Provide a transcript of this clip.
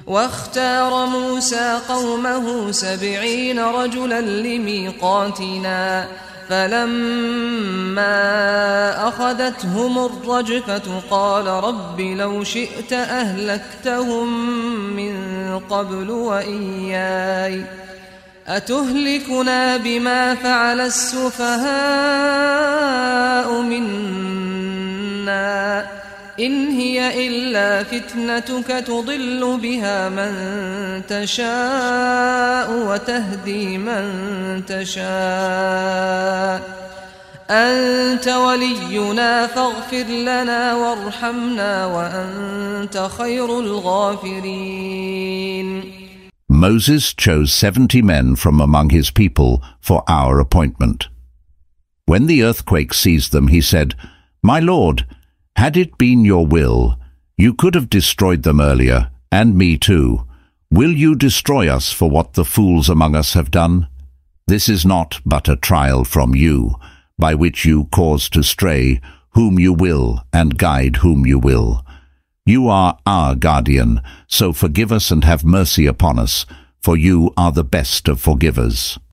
واختار موسى قومه 70 رجلا لميقاتنا فلما أخذتهم الرجفة قال رب لو شئت أهلكتهم من قبل وإياي أتهلكنا بما فعل السفهاء منا إن هي إلا فتنتك تضل بها من تشاء وتهدي من تشاء أنت ولينا فاغفر لنا وارحمنا وأنت خير الغافرين. Moses chose 70 men from among his people for our appointment. When the earthquake seized them, he said, My Lord, had it been your will, you could have destroyed them earlier, and me too. Will you destroy us for what the fools among us have done? This is not but a trial from you, by which you cause to stray whom you will and guide whom you will. You are our guardian, so forgive us and have mercy upon us, for you are the best of forgivers.